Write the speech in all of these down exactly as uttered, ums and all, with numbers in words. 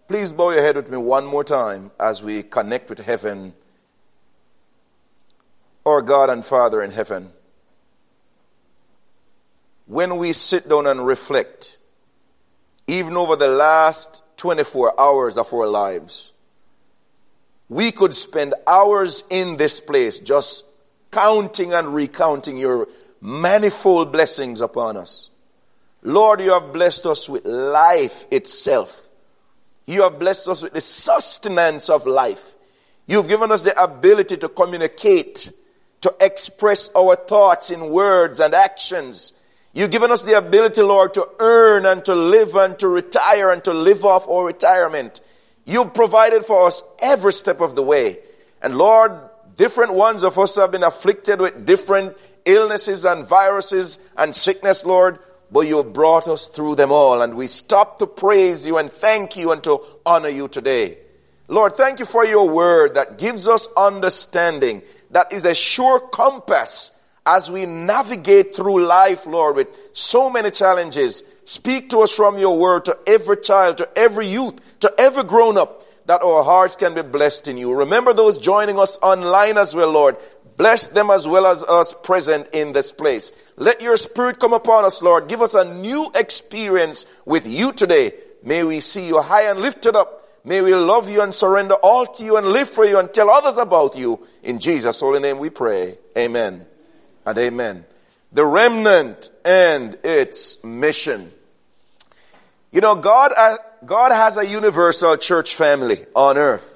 Please bow your head with me one more time as we connect with heaven. Our God and Father in heaven, when we sit down and reflect, even over the last twenty-four hours of our lives, we could spend hours in this place just counting and recounting your manifold blessings upon us. Lord, you have blessed us with life itself. You have blessed us with the sustenance of life. You've given us the ability to communicate, to express our thoughts in words and actions. You've given us the ability, Lord, to earn and to live and to retire and to live off our retirement. You've provided for us every step of the way. And Lord, different ones of us have been afflicted with different illnesses and viruses and sickness, Lord, but you have brought us through them all. And we stop to praise you and thank you and to honor you today. Lord, thank you for your word that gives us understanding, that is a sure compass as we navigate through life, Lord, with so many challenges. Speak to us from your word to every child, to every youth, to every grown-up, that our hearts can be blessed in you. Remember those joining us online as well, Lord. Bless them as well as us present in this place. Let your spirit come upon us, Lord. Give us a new experience with you today. May we see you high and lifted up. May we love you and surrender all to you and live for you and tell others about you. In Jesus' holy name we pray. Amen and amen. The remnant and its mission. You know, God, uh, God has a universal church family on earth.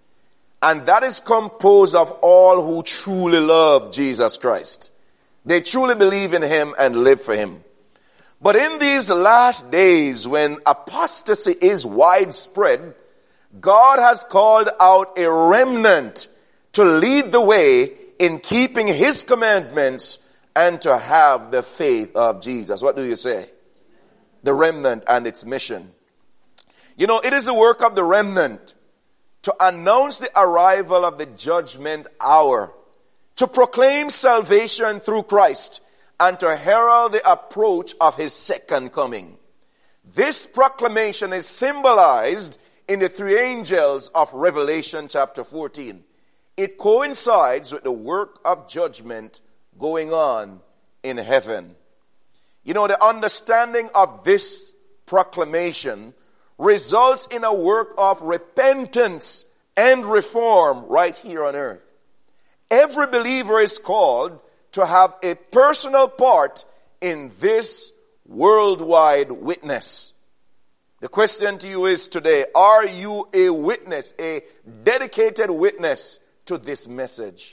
And that is composed of all who truly love Jesus Christ. They truly believe in him and live for him. But in these last days, when apostasy is widespread, God has called out a remnant to lead the way in keeping his commandments and to have the faith of Jesus. What do you say? The remnant and its mission. You know, it is the work of the remnant to announce the arrival of the judgment hour, to proclaim salvation through Christ, and to herald the approach of his second coming. This proclamation is symbolized in the three angels of Revelation chapter fourteen. It coincides with the work of judgment going on in heaven. You know, the understanding of this proclamation results in a work of repentance and reform right here on earth. Every believer is called to have a personal part in this worldwide witness. The question to you is today, are you a witness, a dedicated witness to this message?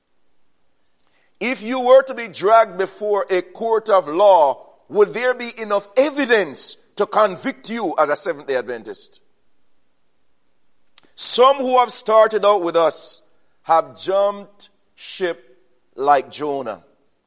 If you were to be dragged before a court of law, would there be enough evidence to convict you as a Seventh-day Adventist? Some who have started out with us have jumped ship like Jonah.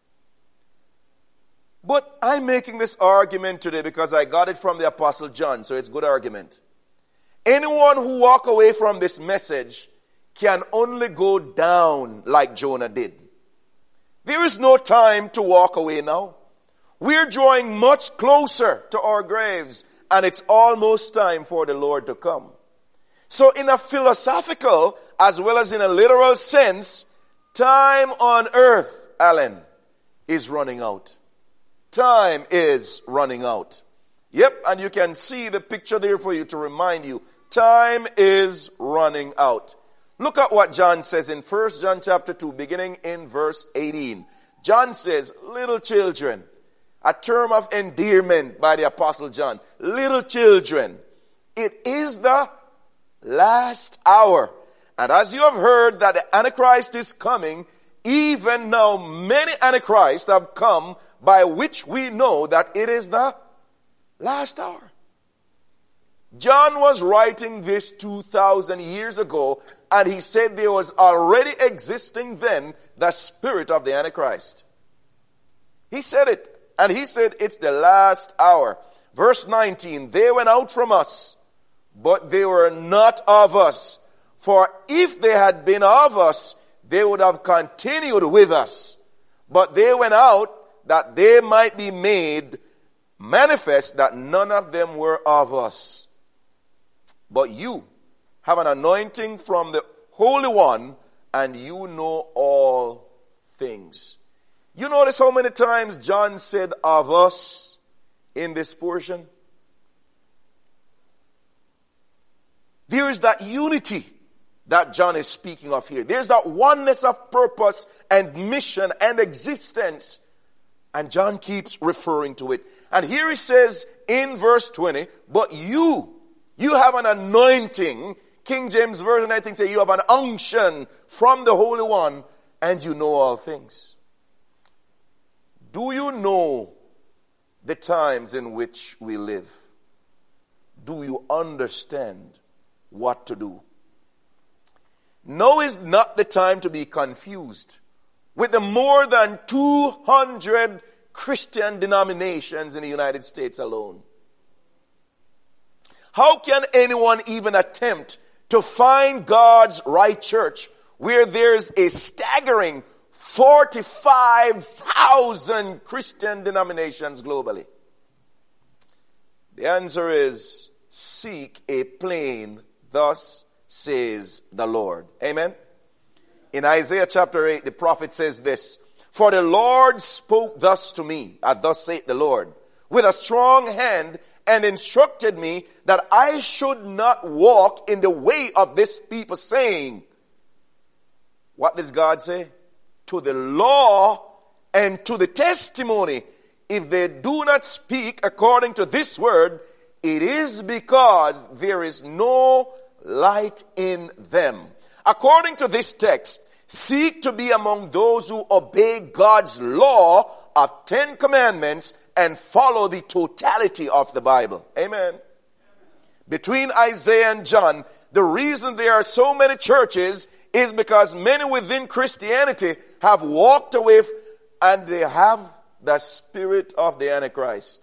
But I'm making this argument today because I got it from the Apostle John, so it's a good argument. Anyone who walk away from this message can only go down like Jonah did. There is no time to walk away now. We're drawing much closer to our graves, and it's almost time for the Lord to come. So in a philosophical as well as in a literal sense, time on earth, Alan, is running out. Time is running out. Yep, and you can see the picture there for you to remind you. Time is running out. Look at what John says in First John chapter two, beginning in verse eighteen. John says, little children, a term of endearment by the Apostle John. Little children, it is the last hour. And as you have heard that the Antichrist is coming, even now many Antichrists have come, by which we know that it is the last hour. John was writing this two thousand years ago, and he said there was already existing then the spirit of the Antichrist. He said it, and he said it's the last hour. Verse nineteen, they went out from us, but they were not of us. For if they had been of us, they would have continued with us. But they went out that they might be made manifest that none of them were of us. but you have an anointing from the Holy One, and you know all things. You notice how many times John said of us in this portion? There is that unity that John is speaking of here. There's that oneness of purpose and mission and existence. And John keeps referring to it. And here he says in verse twenty, but you, you have an anointing. King James Version, I think, say you have an unction from the Holy One, and you know all things. Do you know the times in which we live? Do you understand what to do? Now is not the time to be confused with the more than two hundred Christian denominations in the United States alone. How can anyone even attempt to find God's right church where there's a staggering forty-five thousand Christian denominations globally? The answer is, seek a plain, thus says the Lord. Amen. In Isaiah chapter eight, the prophet says this, for the Lord spoke thus to me, and thus saith the Lord, with a strong hand, and instructed me that I should not walk in the way of this people, saying, what does God say? To the law and to the testimony, if they do not speak according to this word, it is because there is no light in them. According to this text, seek to be among those who obey God's law of Ten Commandments and follow the totality of the Bible. Amen. Between Isaiah and John, the reason there are so many churches is because many within Christianity have walked away and they have the spirit of the Antichrist.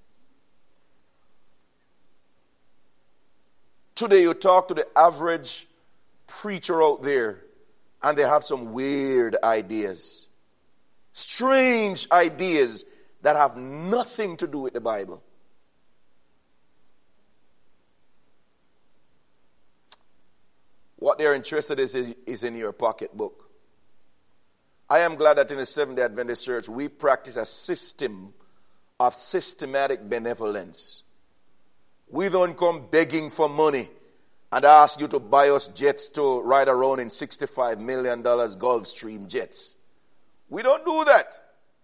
Today you talk to the average preacher out there and they have some weird ideas. Strange ideas that have nothing to do with the Bible. What they're interested in is, is in your pocketbook. I am glad that in the Seventh-day Adventist Church we practice a system of systematic benevolence. We don't come begging for money and ask you to buy us jets to ride around in sixty-five million dollars Gulfstream jets. We don't do that.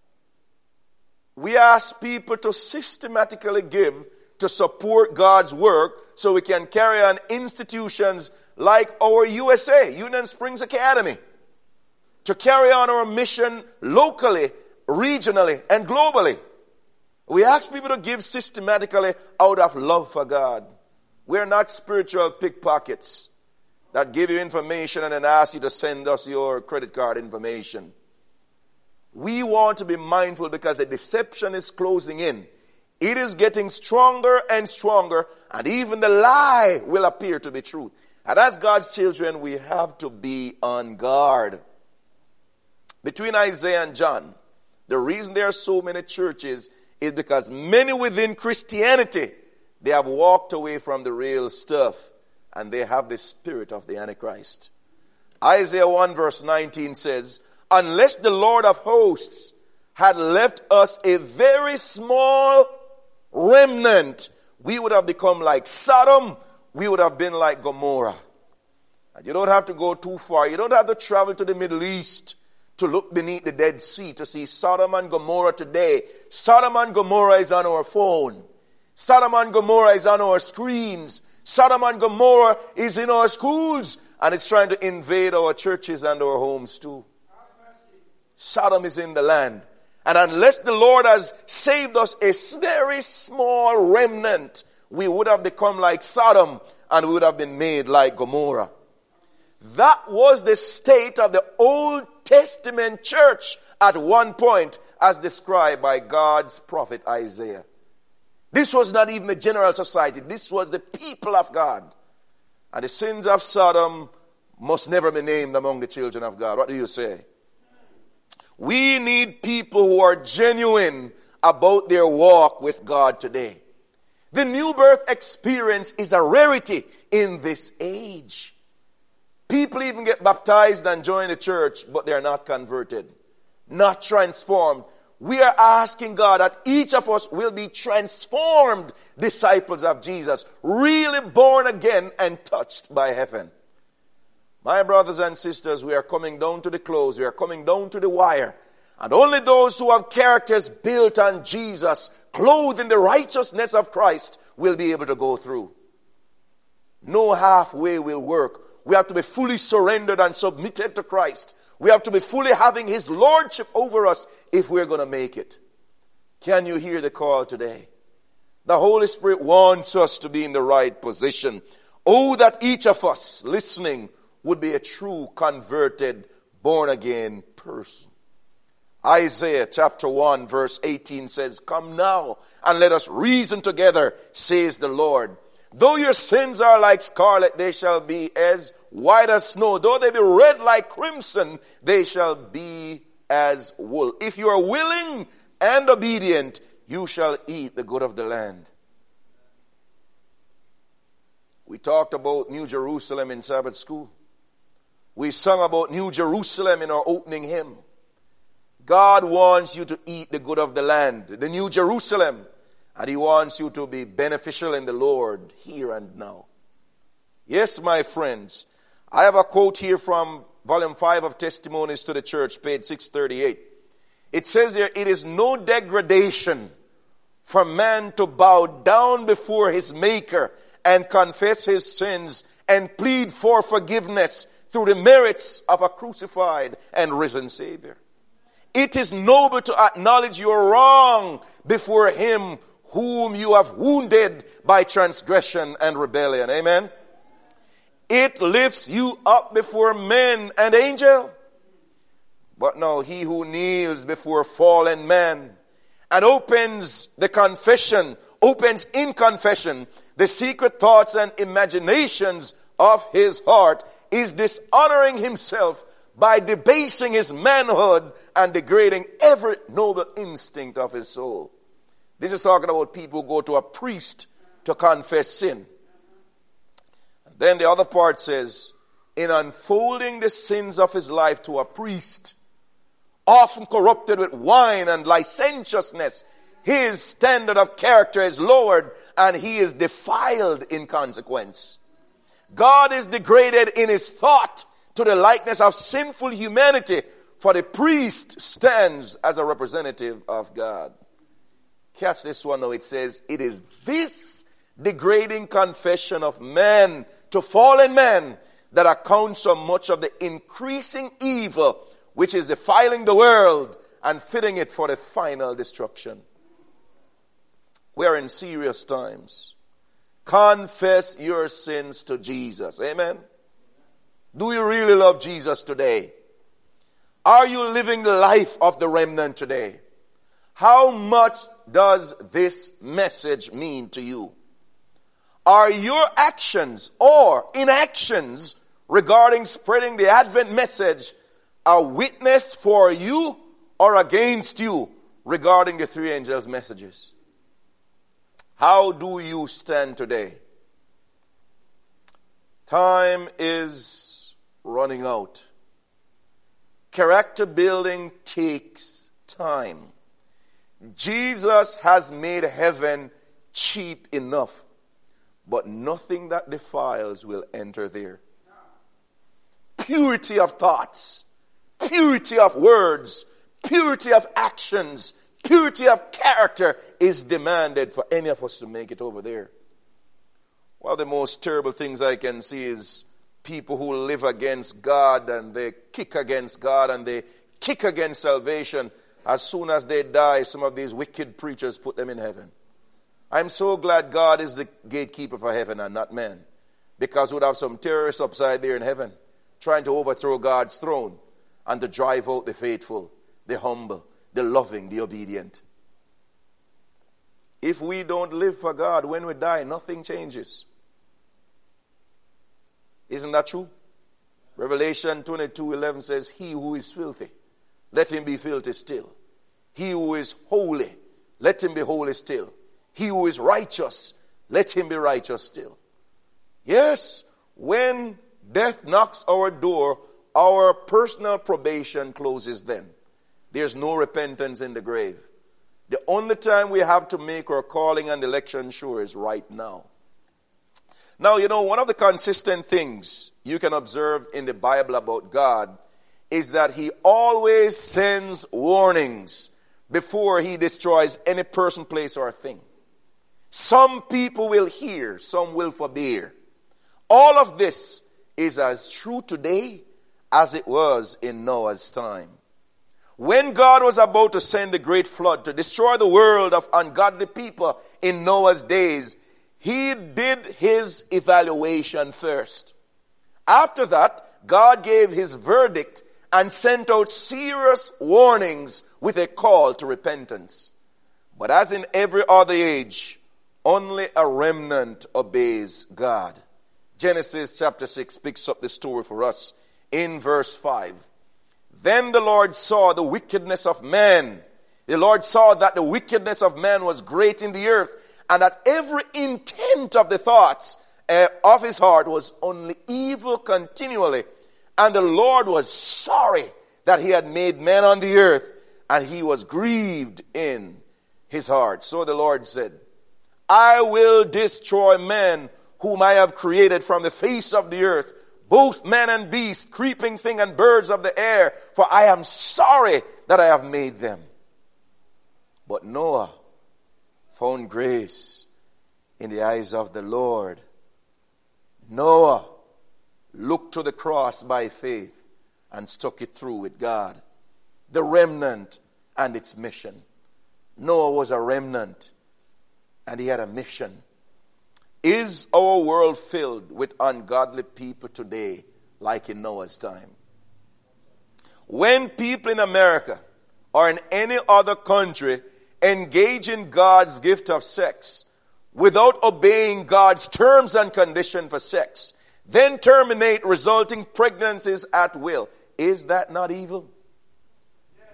We ask people to systematically give to support God's work so we can carry on institutions like our U S A, Union Springs Academy, to carry on our mission locally, regionally, and globally. We ask people to give systematically out of love for God. We're not spiritual pickpockets that give you information and then ask you to send us your credit card information. We want to be mindful because the deception is closing in. It is getting stronger and stronger, and even the lie will appear to be truth. And as God's children, we have to be on guard. Between Isaiah and John, the reason there are so many churches is because many within Christianity, they have walked away from the real stuff and they have the spirit of the Antichrist. Isaiah one verse nineteen says, unless the Lord of hosts had left us a very small remnant, we would have become like Sodom. We would have been like Gomorrah. And you don't have to go too far. You don't have to travel to the Middle East to look beneath the Dead Sea to see Sodom and Gomorrah today. Sodom and Gomorrah is on our phone. Sodom and Gomorrah is on our screens. Sodom and Gomorrah is in our schools. And it's trying to invade our churches and our homes too. Sodom is in the land. And unless the Lord has saved us a very small remnant, we would have become like Sodom and we would have been made like Gomorrah. That was the state of the Old Testament church at one point as described by God's prophet Isaiah. This was not even the general society. This was the people of God. And the sins of Sodom must never be named among the children of God. What do you say? We need people who are genuine about their walk with God today. The new birth experience is a rarity in this age. People even get baptized and join the church, but they're not converted, not transformed. We are asking God that each of us will be transformed disciples of Jesus, really born again and touched by heaven. My brothers and sisters, we are coming down to the close. We are coming down to the wire. And only those who have characters built on Jesus, clothed in the righteousness of Christ, will be able to go through. No halfway will work. We have to be fully surrendered and submitted to Christ. We have to be fully having His lordship over us if we're going to make it. Can you hear the call today? The Holy Spirit wants us to be in the right position. Oh, that each of us listening would be a true converted, born-again person. Isaiah chapter one verse eighteen says, "Come now and let us reason together, says the Lord. Though your sins are like scarlet, they shall be as white as snow. Though they be red like crimson, they shall be as wool. If you are willing and obedient, you shall eat the good of the land." We talked about New Jerusalem in Sabbath school. We sung about New Jerusalem in our opening hymn. God wants you to eat the good of the land, the New Jerusalem, and He wants you to be beneficial in the Lord here and now. Yes, my friends, I have a quote here from volume five of Testimonies to the Church, page six thirty-eight. It says here, "It is no degradation for man to bow down before his Maker and confess his sins and plead for forgiveness through the merits of a crucified and risen Savior. It is noble to acknowledge your wrong before Him whom you have wounded by transgression and rebellion." Amen. It lifts you up before men and angels. But now he who kneels before fallen man and opens the confession, opens in confession the secret thoughts and imaginations of his heart, is dishonoring himself by debasing his manhood and degrading every noble instinct of his soul. This is talking about people who go to a priest to confess sin. And then the other part says, in unfolding the sins of his life to a priest, often corrupted with wine and licentiousness, his standard of character is lowered and he is defiled in consequence. God is degraded in his thought to the likeness of sinful humanity, for the priest stands as a representative of God. Catch this one now. It says, it is this degrading confession of man to fallen man that accounts so much of the increasing evil which is defiling the world and fitting it for the final destruction. We are in serious times. Confess your sins to Jesus. Amen. Do you really love Jesus today? Are you living the life of the remnant today? How much does this message mean to you? Are your actions or inactions regarding spreading the Advent message a witness for you or against you regarding the three angels' messages? How do you stand today? Time is running out. Character building takes time. Jesus has made heaven cheap enough, but nothing that defiles will enter there. Purity of thoughts, purity of words, purity of actions, purity of character is demanded for any of us to make it over there. One of the most terrible things I can see is people who live against God and they kick against God and they kick against salvation. As soon as they die, some of these wicked preachers put them in heaven. I'm so glad God is the gatekeeper for heaven and not man, because we'd have some terrorists upside there in heaven trying to overthrow God's throne and to drive out the faithful, the humble, the loving, the obedient. If we don't live for God, when we die, nothing changes. Isn't that true? Revelation twenty-two eleven says, he who is filthy, let him be filthy still. He who is holy, let him be holy still. He who is righteous, let him be righteous still. Yes, when death knocks our door, our personal probation closes then. There's no repentance in the grave. The only time we have to make our calling and election sure is right now. Now, you know, one of the consistent things you can observe in the Bible about God is that he always sends warnings before he destroys any person, place, or thing. Some people will hear, some will forbear. All of this is as true today as it was in Noah's time. When God was about to send the great flood to destroy the world of ungodly people in Noah's days, he did his evaluation first. After that, God gave his verdict and sent out serious warnings with a call to repentance. But as in every other age, only a remnant obeys God. Genesis chapter six picks up the story for us in verse five. Then the Lord saw the wickedness of man. The Lord saw that the wickedness of man was great in the earth, and that every intent of the thoughts uh, of his heart was only evil continually. And the Lord was sorry that he had made man on the earth, and he was grieved in his heart. So the Lord said, I will destroy man whom I have created from the face of the earth, both man and beast, creeping thing and birds of the air, for I am sorry that I have made them. But Noah found grace in the eyes of the Lord. Noah looked to the cross by faith and stuck it through with God. The remnant and its mission. Noah was a remnant and he had a mission. Is our world filled with ungodly people today like in Noah's time? When people in America or in any other country engage in God's gift of sex without obeying God's terms and conditions for sex, then terminate resulting pregnancies at will, is that not evil? Yes.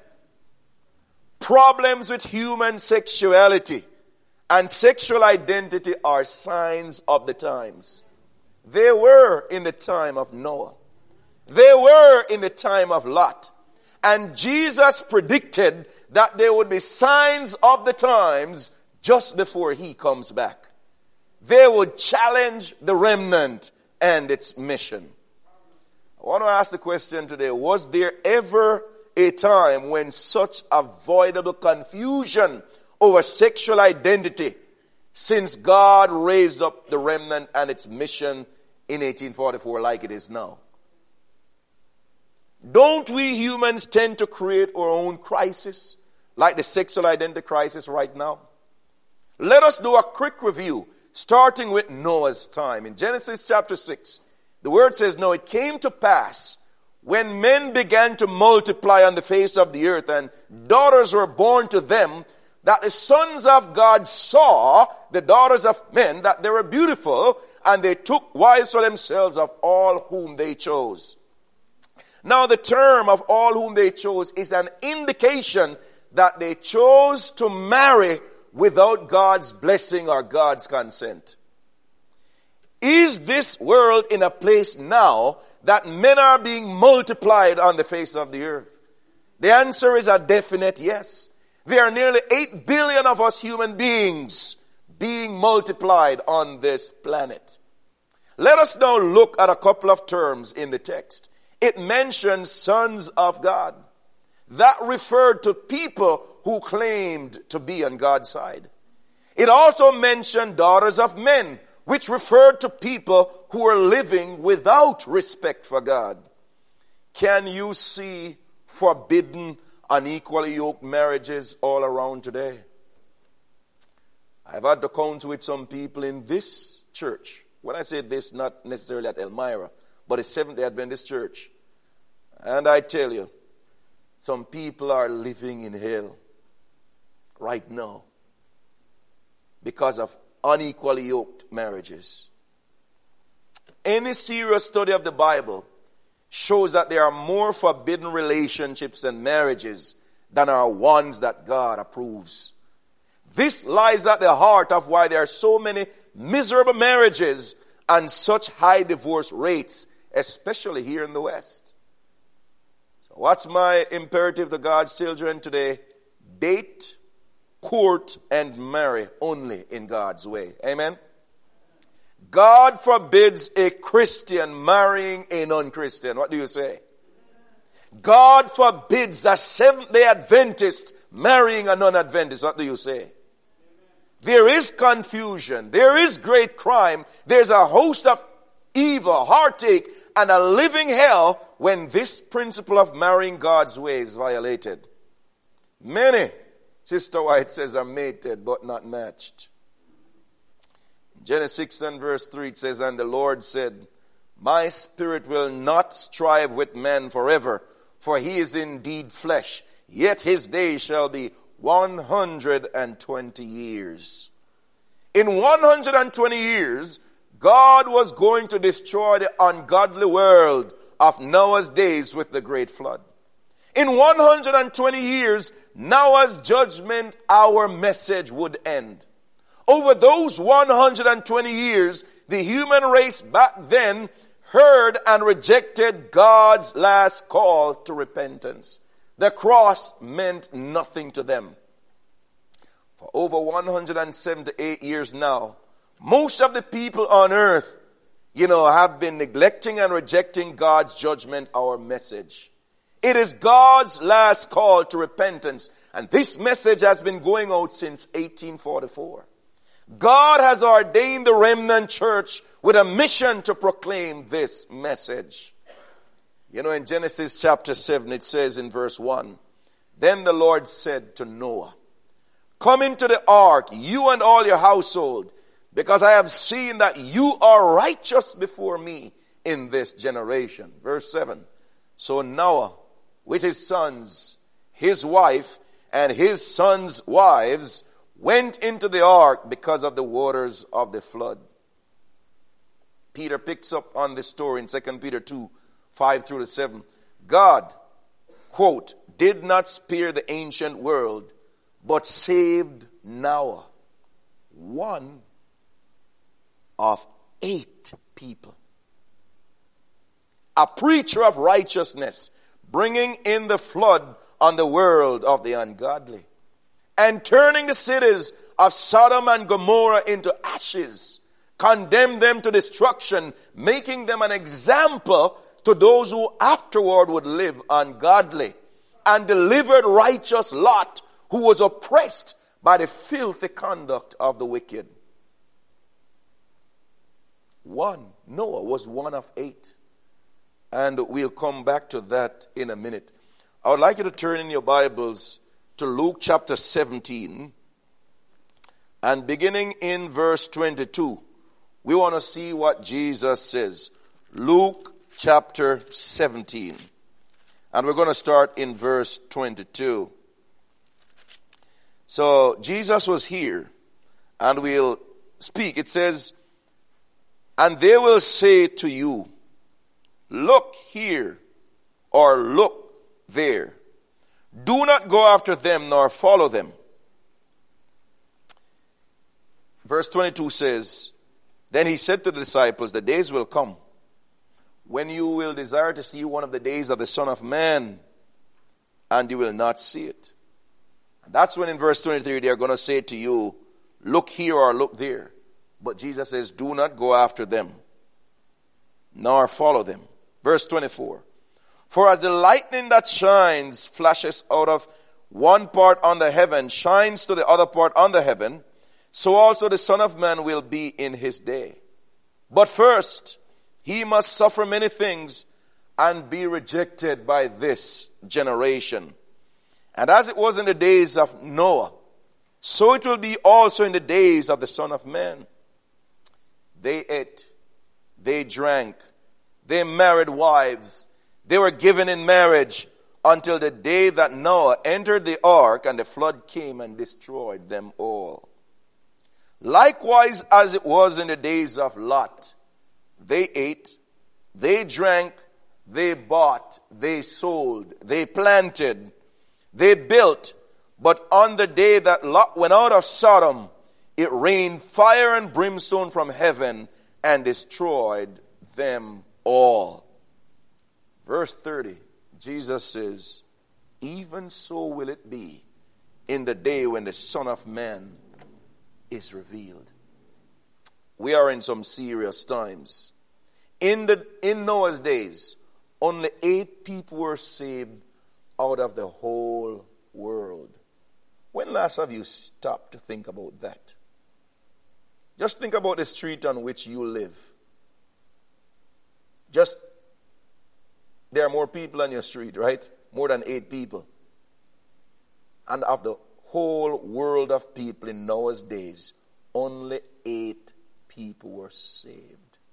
Problems with human sexuality and sexual identity are signs of the times. They were in the time of Noah. They were in the time of Lot. And Jesus predicted that there would be signs of the times just before he comes back. They would challenge the remnant and its mission. I want to ask the question today, was there ever a time when such avoidable confusion over sexual identity since God raised up the remnant and its mission in eighteen forty-four like it is now? Don't we humans tend to create our own crisis, like the sexual identity crisis right now? Let us do a quick review, starting with Noah's time. In Genesis chapter six, the word says, Now it came to pass, when men began to multiply on the face of the earth, and daughters were born to them, that the sons of God saw the daughters of men, that they were beautiful, and they took wives for themselves of all whom they chose. Now the term of all whom they chose is an indication that they chose to marry without God's blessing or God's consent. Is this world in a place now that men are being multiplied on the face of the earth? The answer is a definite yes. There are nearly eight billion of us human beings being multiplied on this planet. Let us now look at a couple of terms in the text. It mentions sons of God. That referred to people who claimed to be on God's side. It also mentioned daughters of men, which referred to people who were living without respect for God. Can you see forbidden, unequally yoked marriages all around today? I've had to count with some people in this church. When I say this, not necessarily at Elmira, but a Seventh-day Adventist church. And I tell you, some people are living in hell right now because of unequally yoked marriages. Any serious study of the Bible shows that there are more forbidden relationships and marriages than are ones that God approves. This lies at the heart of why there are so many miserable marriages and such high divorce rates, especially here in the West. So what's my imperative to God's children today? Date, court, and marry only in God's way. Amen? God forbids a Christian marrying a non-Christian. What do you say? God forbids a Seventh-day Adventist marrying a non-Adventist. What do you say? There is confusion. There is great crime. There's a host of evil, heartache, and a living hell when this principle of marrying God's way is violated. Many, Sister White says, are mated but not matched. Genesis six and verse three, it says, and the Lord said, my spirit will not strive with man forever, for he is indeed flesh, yet his days shall be one hundred twenty years. In one hundred twenty years, God was going to destroy the ungodly world of Noah's days with the great flood. In one hundred twenty years, Noah's judgment hour message would end. Over those one hundred twenty years, the human race back then heard and rejected God's last call to repentance. The cross meant nothing to them. For over one hundred seventy-eight years now, most of the people on earth, you know, have been neglecting and rejecting God's judgment hour message. It is God's last call to repentance, and this message has been going out since eighteen forty-four. God has ordained the remnant church with a mission to proclaim this message. You know, in Genesis chapter seven, it says in verse one, then the Lord said to Noah, come into the ark, you and all your household, because I have seen that you are righteous before me in this generation. Verse seven, so Noah with his sons, his wife, and his sons' wives went into the ark because of the waters of the flood. Peter picks up on this story in Second Peter two, five through to seven. God, quote, did not spare the ancient world, but saved Noah, one of eight people. A preacher of righteousness, bringing in the flood on the world of the ungodly, and turning the cities of Sodom and Gomorrah into ashes, condemned them to destruction, making them an example to those who afterward would live ungodly, and delivered righteous Lot, who was oppressed by the filthy conduct of the wicked. One, Noah was one of eight. And we'll come back to that in a minute. I would like you to turn in your Bibles to Luke chapter seventeen. And beginning in verse twenty-two, we want to see what Jesus says. Luke chapter seventeen. And we're going to start in verse twenty-two. So Jesus was here, and we'll speak. It says, and they will say to you, look here, or look there. Do not go after them, nor follow them. Verse twenty-two says, then he said to the disciples, the days will come when you will desire to see one of the days of the Son of Man, and you will not see it. And that's when in verse twenty-three they are going to say to you, look here or look there. But Jesus says, do not go after them, nor follow them. Verse twenty-four, for as the lightning that shines, flashes out of one part on the heaven, shines to the other part on the heaven, so also the Son of Man will be in his day. But first, he must suffer many things and be rejected by this generation. And as it was in the days of Noah, so it will be also in the days of the Son of Man. They ate, they drank, they married wives, they were given in marriage until the day that Noah entered the ark and the flood came and destroyed them all. Likewise, as it was in the days of Lot, they ate, they drank, they bought, they sold, they planted, they built, but on the day that Lot went out of Sodom, it rained fire and brimstone from heaven and destroyed them all. Verse thirty, Jesus says, even so will it be in the day when the Son of Man is revealed. We are in some serious times. In the in Noah's days, only eight people were saved out of the whole world. When last have you stopped to think about that? Just think about the street on which you live. Just, there are more people on your street, right? More than eight people. And of the whole world of people in Noah's days, only eight people were saved.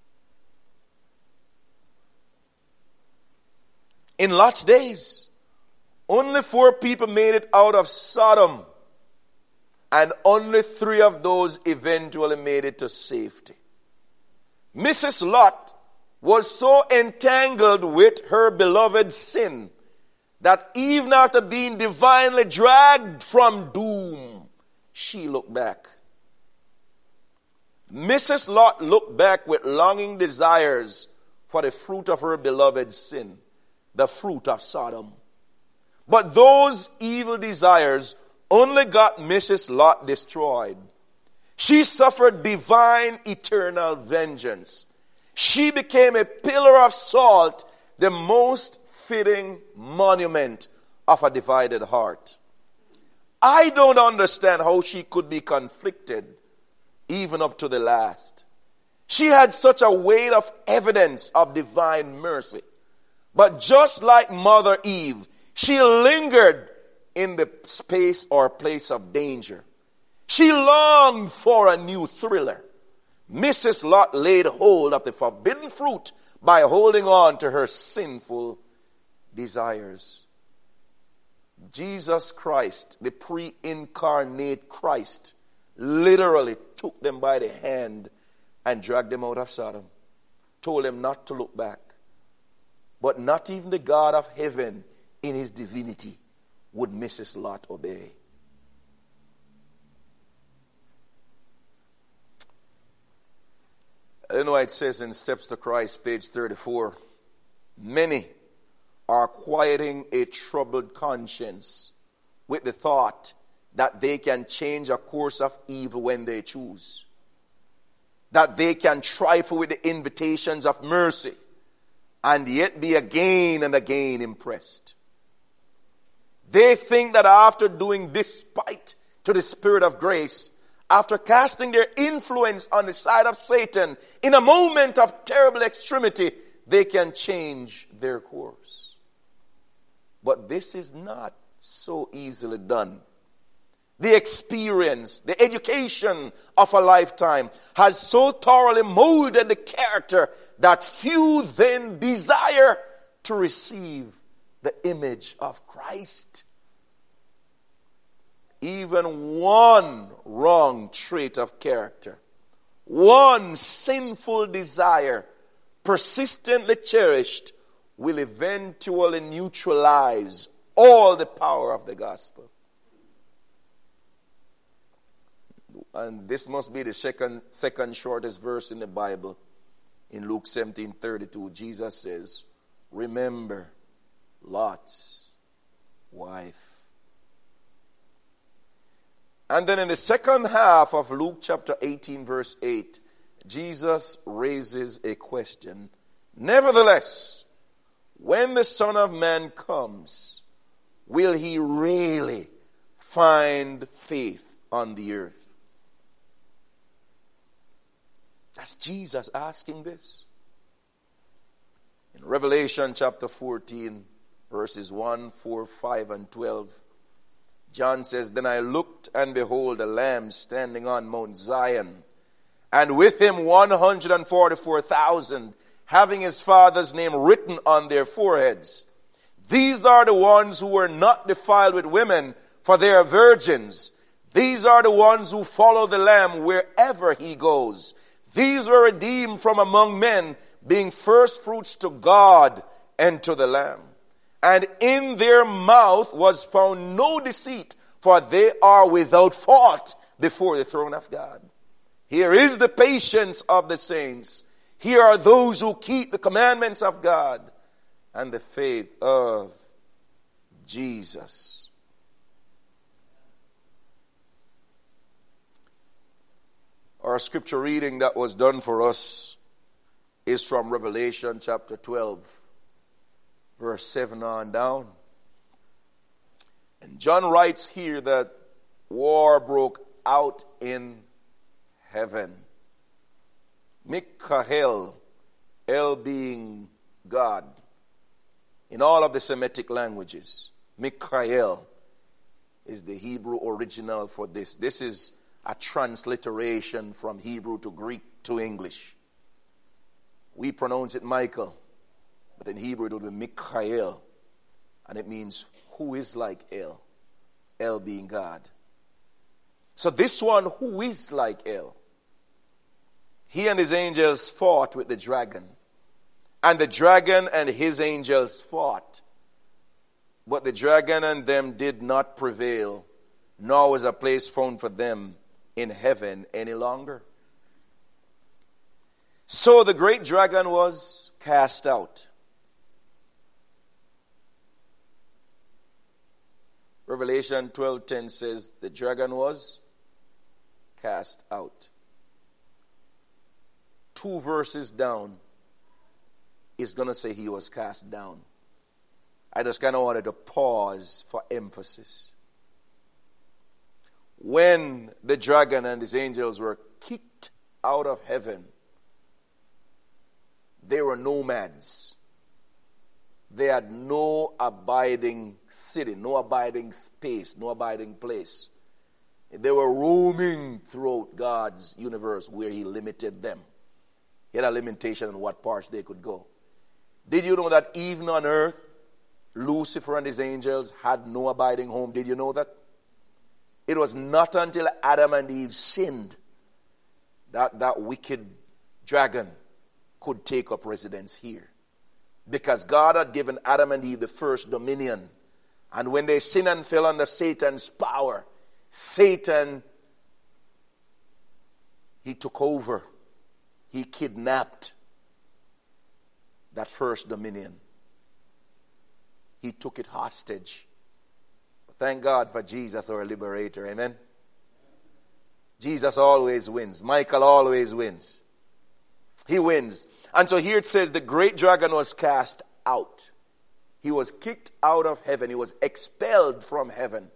In Lot's days, only four people made it out of Sodom, and only three of those eventually made it to safety. Missus Lot was so entangled with her beloved sin that even after being divinely dragged from doom, she looked back. Missus Lot looked back with longing desires for the fruit of her beloved sin, the fruit of Sodom. But those evil desires only got Missus Lot destroyed. She suffered divine eternal vengeance. She became a pillar of salt, the most fitting monument of a divided heart. I don't understand how she could be conflicted even up to the last. She had such a weight of evidence of divine mercy. But just like Mother Eve, she lingered in the space or place of danger. She longed for a new thriller. Missus Lot laid hold of the forbidden fruit by holding on to her sinful desires. Jesus Christ, the pre-incarnate Christ, literally took them by the hand and dragged them out of Sodom. Told them not to look back. But not even the God of heaven in his divinity would Missus Lot obey. I don't know why it says in Steps to Christ, page thirty-four, many are quieting a troubled conscience with the thought that they can change a course of evil when they choose. That they can trifle with the invitations of mercy and yet be again and again impressed. They think that after doing despite to the Spirit of grace, after casting their influence on the side of Satan, in a moment of terrible extremity, they can change their course. But this is not so easily done. The experience, the education of a lifetime has so thoroughly molded the character that few then desire to receive the image of Christ. Even one wrong trait of character, one sinful desire, persistently cherished, will eventually neutralize all the power of the gospel. And this must be the second, second shortest verse in the Bible. In Luke seventeen thirty-two, Jesus says, remember Lot's wife. And then in the second half of Luke chapter eighteen, verse eight, Jesus raises a question. Nevertheless, when the Son of Man comes, will he really find faith on the earth? That's Jesus asking this. In Revelation chapter fourteen, verses one, four, five, and twelve, John says, then I looked, and behold, a Lamb standing on Mount Zion, and with him one hundred forty-four thousand, having his Father's name written on their foreheads. These are the ones who were not defiled with women, for they are virgins. These are the ones who follow the Lamb wherever he goes. These were redeemed from among men, being first fruits to God and to the Lamb. And in their mouth was found no deceit, for they are without fault before the throne of God. Here is the patience of the saints. Here are those who keep the commandments of God and the faith of Jesus. Our scripture reading that was done for us is from Revelation chapter twelve, verse seven on down. And John writes here that war broke out in heaven. Mikael, El being God, in all of the Semitic languages, Mikael is the Hebrew original for this. This is a transliteration from Hebrew to Greek to English. We pronounce it Michael, but in Hebrew it would be Mikael, and it means who is like El, El being God. So this one who is like El, he and his angels fought with the dragon, and the dragon and his angels fought, but the dragon and them did not prevail, nor was a place found for them in heaven any longer. So the great dragon was cast out. Revelation twelve ten says the dragon was cast out. Two verses down is going to say he was cast down. I just kind of wanted to pause for emphasis. When the dragon and his angels were kicked out of heaven, they were nomads. They had no abiding city, no abiding space, no abiding place. They were roaming throughout God's universe where he limited them. He had a limitation on what parts they could go. Did you know that even on earth, Lucifer and his angels had no abiding home? Did you know that? It was not until Adam and Eve sinned that that wicked dragon could take up residence here. Because God had given Adam and Eve the first dominion. And when they sinned and fell under Satan's power, Satan, he took over. He kidnapped that first dominion. He took it hostage. Thank God for Jesus, our liberator. Amen. Jesus always wins. Michael always wins. He wins. And so here it says the great dragon was cast out. He was kicked out of heaven. He was expelled from heaven.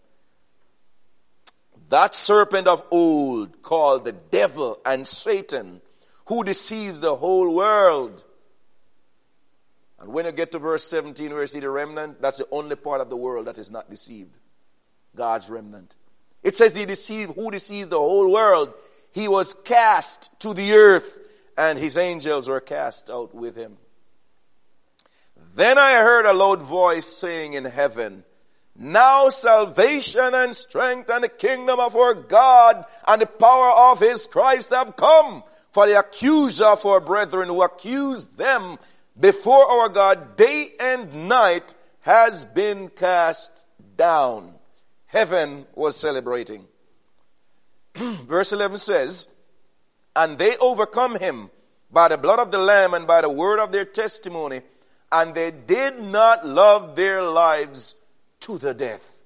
That serpent of old called the devil and Satan, who deceives the whole world. And when you get to verse seventeen where you see the remnant, that's the only part of the world that is not deceived. God's remnant. It says he deceived, who deceives the whole world. He was cast to the earth, and his angels were cast out with him. Then I heard a loud voice saying in heaven, now salvation and strength and the kingdom of our God and the power of his Christ have come. For the accuser of our brethren who accused them before our God day and night has been cast down. Heaven was celebrating. Verse eleven says, and they overcome him by the blood of the Lamb and by the word of their testimony, and they did not love their lives to the death.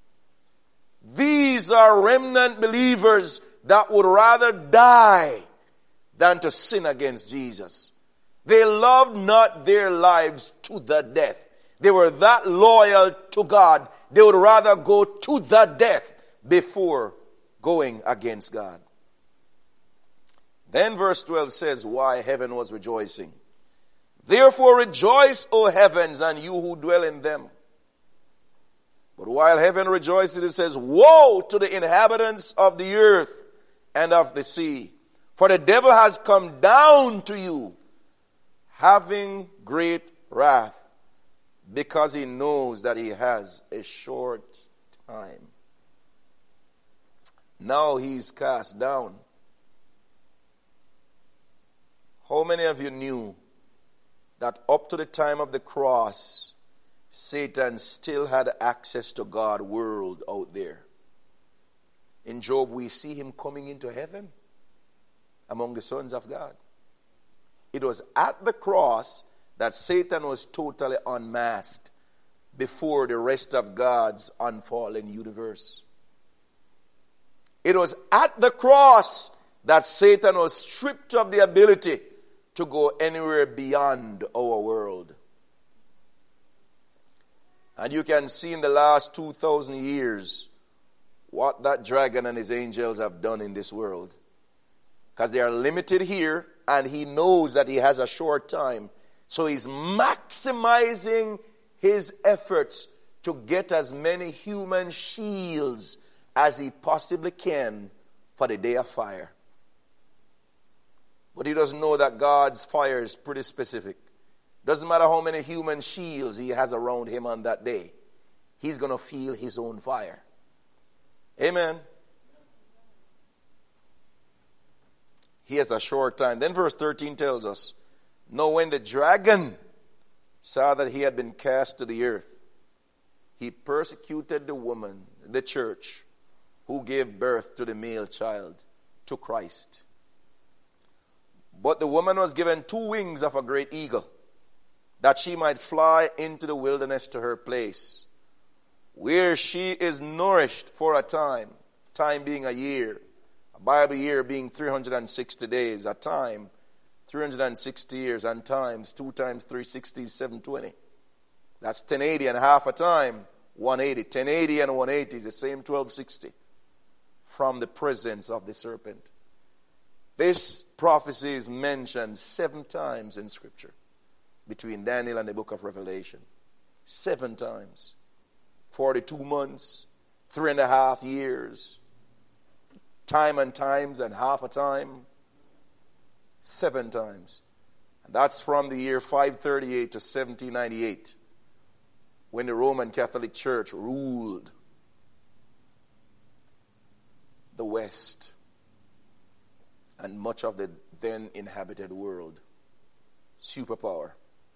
These are remnant believers that would rather die than to sin against Jesus. They loved not their lives to the death. They were that loyal to God. They would rather go to the death before going against God. Then verse twelve says why heaven was rejoicing. Therefore rejoice, O heavens, and you who dwell in them. But while heaven rejoices, it says, woe to the inhabitants of the earth and of the sea. For the devil has come down to you, having great wrath, because he knows that he has a short time. Now he's cast down. How many of you knew that up to the time of the cross, Satan still had access to God's world out there? In Job, we see him coming into heaven among the sons of God. It was at the cross that Satan was totally unmasked before the rest of God's unfallen universe. It was at the cross that Satan was stripped of the ability to go anywhere beyond our world. And you can see in the last two thousand years what that dragon and his angels have done in this world. Because they are limited here, and he knows that he has a short time. So he's maximizing his efforts to get as many human shields as he possibly can for the day of fire. But he doesn't know that God's fire is pretty specific. Doesn't matter how many human shields he has around him on that day. He's going to feel his own fire. Amen. He has a short time. Then verse thirteen tells us, now when the dragon saw that he had been cast to the earth, he persecuted the woman, the church, who gave birth to the male child, to Christ. But the woman was given two wings of a great eagle, that she might fly into the wilderness to her place, where she is nourished for a time, time being a year, a Bible year being three hundred sixty days, a time, three hundred sixty years, and times, two times three hundred sixty is seven hundred twenty. That's ten eighty, and half a time, one hundred eighty. ten eighty and one hundred eighty is the same twelve sixty from the presence of the serpent. This prophecy is mentioned seven times in Scripture between Daniel and the book of Revelation. Seven times. forty-two months, three and a half years, time and times and half a time. Seven times. And that's from the year five thirty-eight to seventeen ninety-eight, when the Roman Catholic Church ruled the West and much of the then inhabited world. Superpower.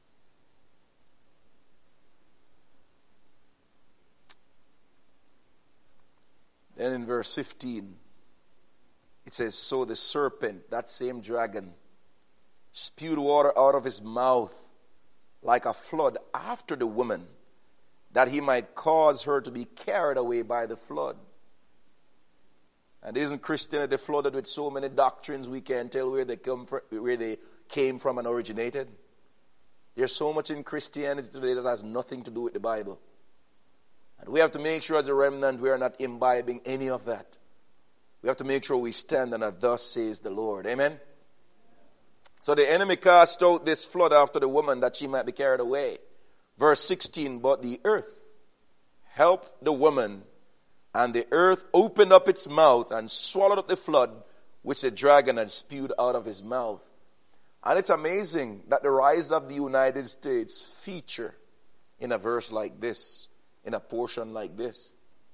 Then in verse fifteen, it says, so the serpent, that same dragon, spewed water out of his mouth like a flood after the woman, that he might cause her to be carried away by the flood. And isn't Christianity flooded with so many doctrines we can't tell where they come from, where they came from and originated? There's so much in Christianity today that has nothing to do with the Bible. And we have to make sure as a remnant we are not imbibing any of that. We have to make sure we stand on a thus says the Lord. Amen? So the enemy cast out this flood after the woman that she might be carried away. Verse sixteen, but the earth helped the woman, and the earth opened up its mouth and swallowed up the flood which the dragon had spewed out of his mouth. And it's amazing that the rise of the United States feature in a verse like this, in a portion like this.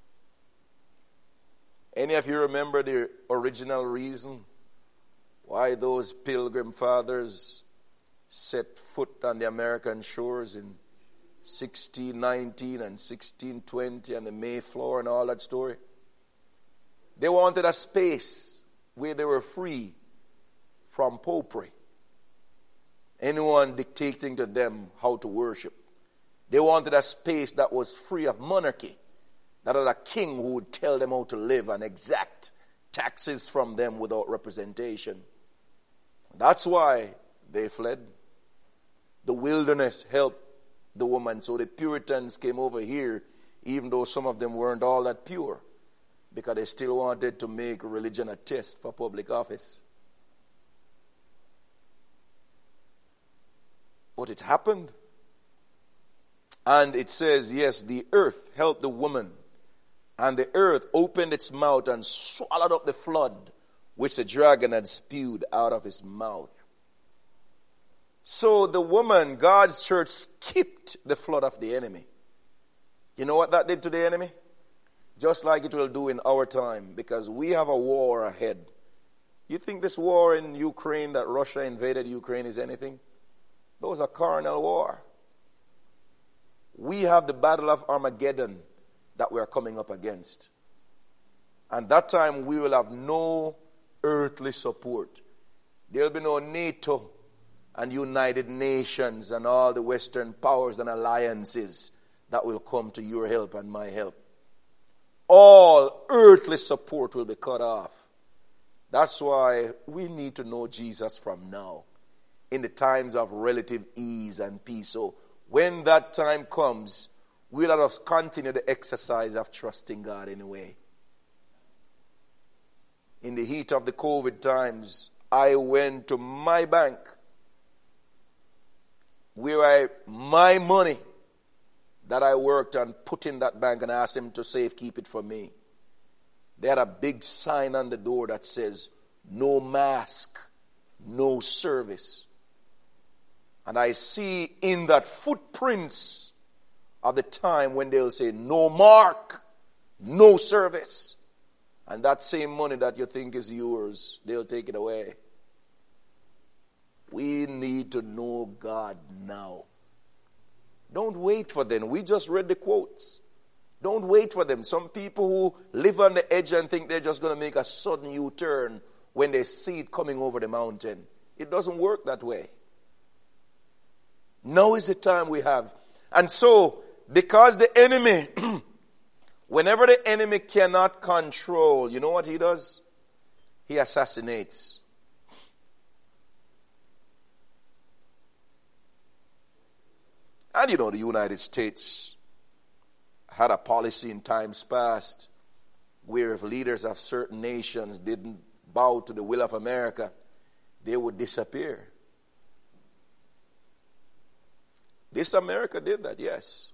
Any of you remember the original reason why those pilgrim fathers set foot on the American shores in sixteen nineteen and sixteen twenty and the Mayflower and all that story? They wanted a space where they were free from popery, anyone dictating to them how to worship. They wanted a space that was free of monarchy, that had a king who would tell them how to live and exact taxes from them without representation. That's why they fled. The wilderness helped the woman. So the Puritans came over here, even though some of them weren't all that pure, because they still wanted to make religion a test for public office. But it happened. And it says, yes, the earth helped the woman, and the earth opened its mouth and swallowed up the flood which the dragon had spewed out of his mouth. So the woman, God's church, skipped the flood of the enemy. You know what that did to the enemy? Just like it will do in our time, because we have a war ahead. You think this war in Ukraine, that Russia invaded Ukraine, is anything? Those are carnal war. We have the battle of Armageddon that we are coming up against. And that time we will have no earthly support. There will be no NATO and United Nations and all the Western powers and alliances that will come to your help and my help. All earthly support will be cut off. That's why we need to know Jesus from now, in the times of relative ease and peace. So when that time comes, we'll let us continue the exercise of trusting God anyway. In the heat of the COVID times, I went to my bank, where I, my money that I worked on, put in that bank, and asked him to safekeep it for me. They had a big sign on the door that says, no mask, no service. And I see in that footprints of the time when they'll say, no mark, no service. And that same money that you think is yours, they'll take it away. We need to know God now. Don't wait for them. We just read the quotes. Don't wait for them. Some people who live on the edge and think they're just going to make a sudden U-turn when they see it coming over the mountain. It doesn't work that way. Now is the time we have. And so, because the enemy, whenever the enemy cannot control, you know what he does? He assassinates. And you know, the United States had a policy in times past where if leaders of certain nations didn't bow to the will of America, they would disappear. This America did that, yes.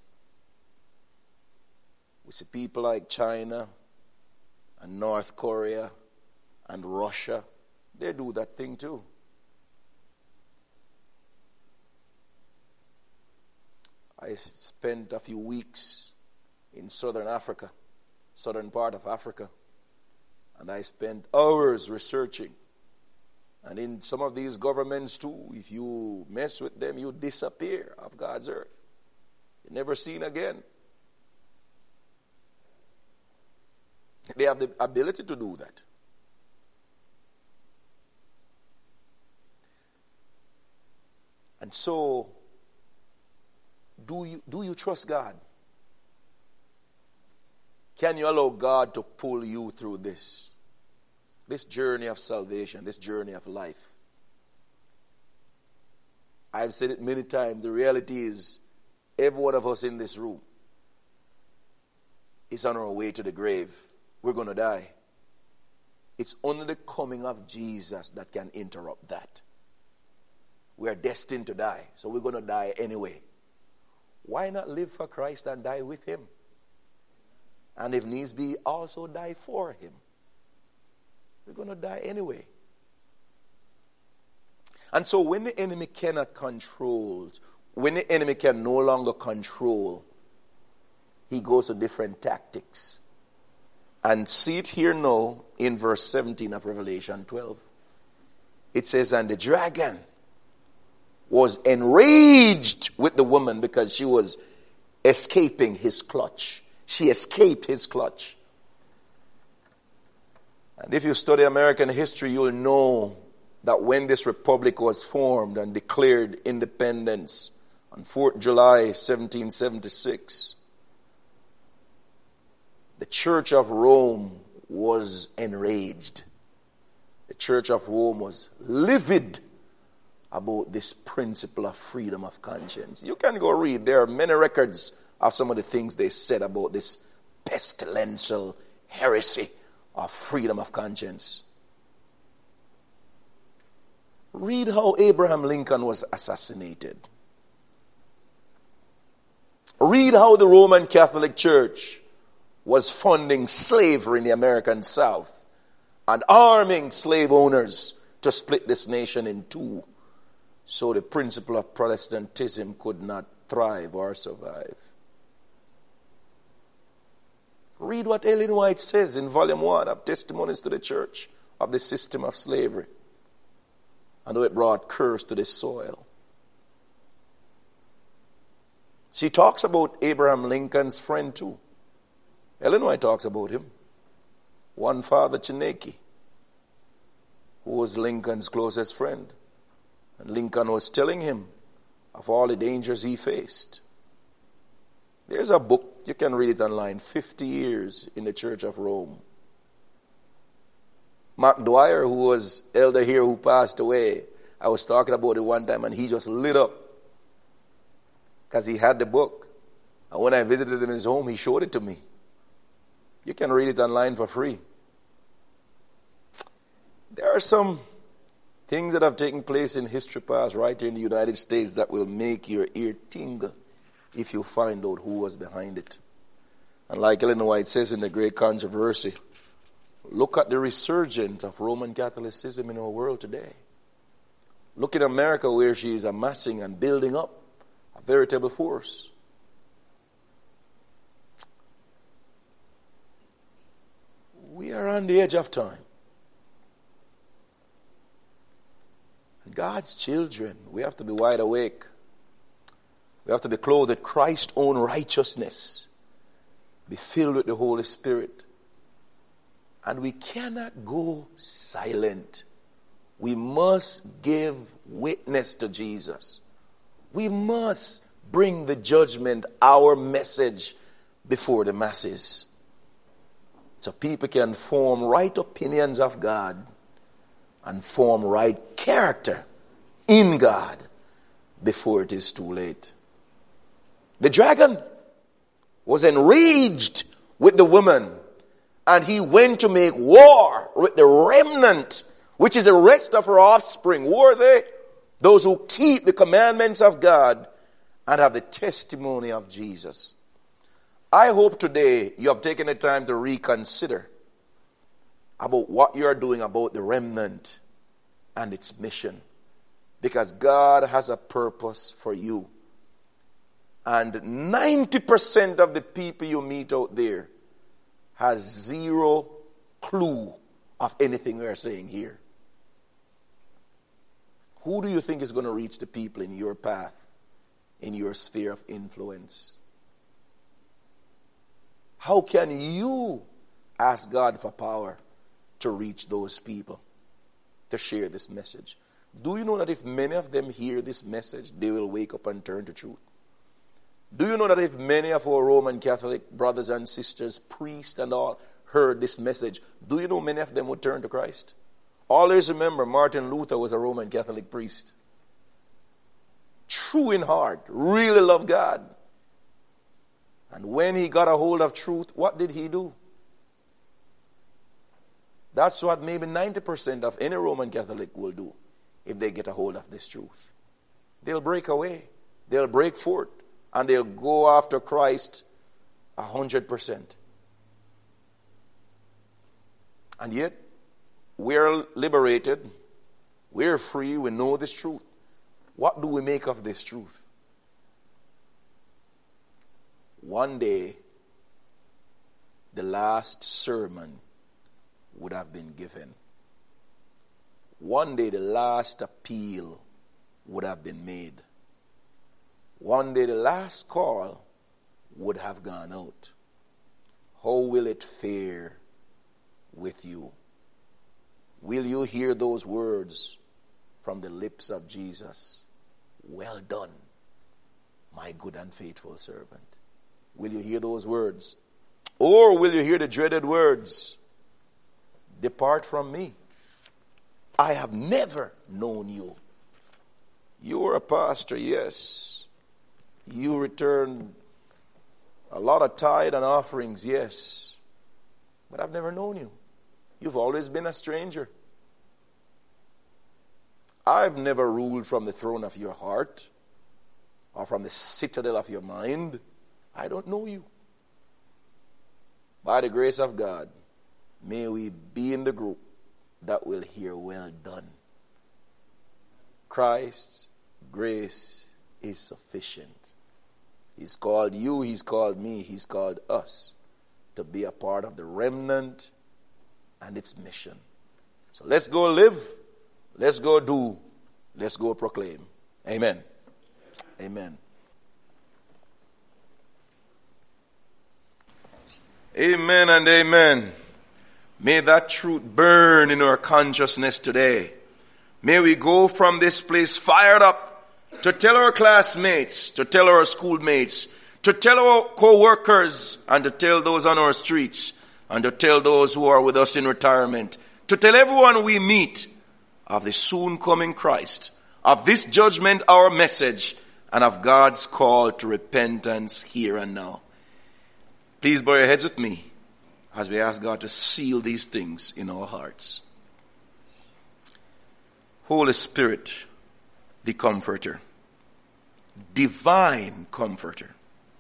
We see people like China and North Korea and Russia. They do that thing too. I spent a few weeks in southern Africa, southern part of Africa, and I spent hours researching. And in some of these governments too, if you mess with them, you disappear off God's earth. You're never seen again. They have the ability to do that. And so, do you, do you trust God? Can you allow God to pull you through this? This journey of salvation, this journey of life. I've said it many times. The reality is, every one of us in this room is on our way to the grave. We're going to die. It's only the coming of Jesus that can interrupt that. We are destined to die, so we're going to die anyway. Why not live for Christ and die with him? And if needs be, also die for him. We're going to die anyway. And so when the enemy cannot control, when the enemy can no longer control, he goes to different tactics. And see it here now in verse seventeen of Revelation twelve. It says, and the dragon was enraged with the woman because she was escaping his clutch. She escaped his clutch. And if you study American history, you'll know that when this republic was formed and declared independence on fourth of July, seventeen seventy-six, the Church of Rome was enraged. The Church of Rome was livid about this principle of freedom of conscience. You can go read. There are many records of some of the things they said about this pestilential heresy of freedom of conscience. Read how Abraham Lincoln was assassinated. Read how the Roman Catholic Church was funding slavery in the American South and arming slave owners to split this nation in two, so the principle of Protestantism could not thrive or survive. Read what Ellen White says in volume one of Testimonies to the Church of the system of slavery and how it brought curse to the soil. She talks about Abraham Lincoln's friend too. Ellen White talks about him. one Father Chineke, who was Lincoln's closest friend. And Lincoln was telling him of all the dangers he faced. There's a book, you can read it online, fifty years in the Church of Rome. Mark Dwyer, who was elder here who passed away, I was talking about it one time and he just lit up because he had the book. And when I visited him in his home, he showed it to me. You can read it online for free. There are some things that have taken place in history past right here in the United States that will make your ear tingle if you find out who was behind it. And like Ellen White says in The Great Controversy, look at the resurgence of Roman Catholicism in our world today. Look at America, where she is amassing and building up a veritable force. We are on the edge of time. And God's children, we have to be wide awake. We have to be clothed with Christ's own righteousness. Be filled with the Holy Spirit. And we cannot go silent. We must give witness to Jesus. We must bring the judgment, our message, before the masses. So people can form right opinions of God and form right character in God before it is too late. The dragon was enraged with the woman, and he went to make war with the remnant, which is the rest of her offspring. Who are they? Those who keep the commandments of God and have the testimony of Jesus. I hope today you have taken the time to reconsider about what you are doing about the remnant and its mission. Because God has a purpose for you. And ninety percent of the people you meet out there has zero clue of anything we are saying here. Who do you think is going to reach the people in your path, in your sphere of influence? How can you ask God for power to reach those people, to share this message? Do you know that if many of them hear this message, they will wake up and turn to truth? Do you know that if many of our Roman Catholic brothers and sisters, priests and all, heard this message, do you know many of them would turn to Christ? Always remember, Martin Luther was a Roman Catholic priest. True in heart, really loved God. And when he got a hold of truth, what did he do? That's what maybe ninety percent of any Roman Catholic will do if they get a hold of this truth. They'll break away. They'll break forth. And they'll go after Christ a hundred percent. And yet, we're liberated. We're free. We know this truth. What do we make of this truth? One day, the last sermon would have been given. One day, the last appeal would have been made. One day, the last call would have gone out. How will it fare with you? Will you hear those words from the lips of Jesus? Well done, my good and faithful servant. Will you hear those words? Or will you hear the dreaded words? Depart from me. I have never known you. You are a pastor, yes. You return a lot of tithe and offerings, yes. But I've never known you. You've always been a stranger. I've never ruled from the throne of your heart or from the citadel of your mind. I don't know you. By the grace of God, may we be in the group that will hear, well done. Christ's grace is sufficient. He's called you, he's called me, he's called us to be a part of the remnant and its mission. So let's go live, let's go do, let's go proclaim. Amen. Amen. Amen and amen. May that truth burn in our consciousness today. May we go from this place fired up to tell our classmates, to tell our schoolmates, to tell our co-workers, and to tell those on our streets, and to tell those who are with us in retirement, to tell everyone we meet of the soon coming Christ, of this judgment, our message, and of God's call to repentance here and now. Please bow your heads with me as we ask God to seal these things in our hearts. Holy Spirit, the Comforter, divine Comforter,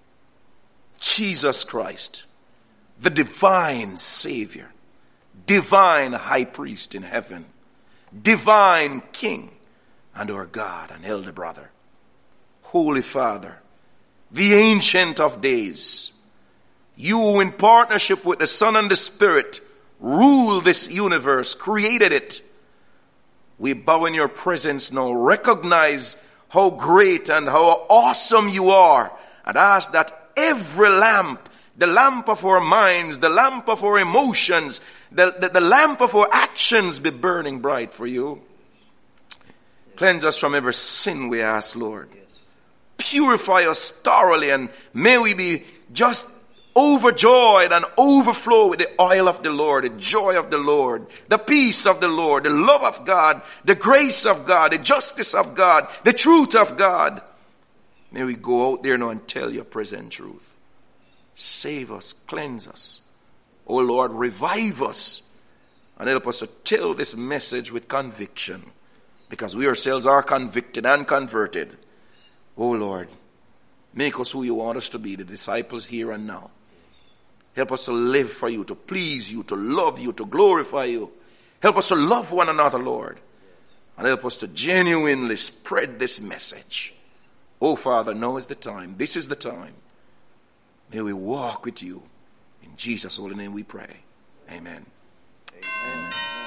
Jesus Christ, the divine Savior, divine High Priest in heaven, divine King, and our God and Elder Brother, Holy Father, the Ancient of Days, you in partnership with the Son and the Spirit rule this universe, created it. We bow in your presence now, recognize how great and how awesome you are, and ask that every lamp, the lamp of our minds, the lamp of our emotions, the, the, the lamp of our actions be burning bright for you. Cleanse us from every sin, we ask, Lord. Purify us thoroughly, and may we be just overjoyed and overflow with the oil of the Lord, the joy of the Lord, the peace of the Lord, the love of God, the grace of God, the justice of God, the truth of God. May we go out there now and tell your present truth. Save us, cleanse us. Oh Lord, revive us and help us to tell this message with conviction, because we ourselves are convicted and converted. Oh Lord, make us who you want us to be, the disciples here and now. Help us to live for you, to please you, to love you, to glorify you. Help us to love one another, Lord. And help us to genuinely spread this message. Oh, Father, now is the time. This is the time. May we walk with you. In Jesus' holy name we pray. Amen. Amen. Amen.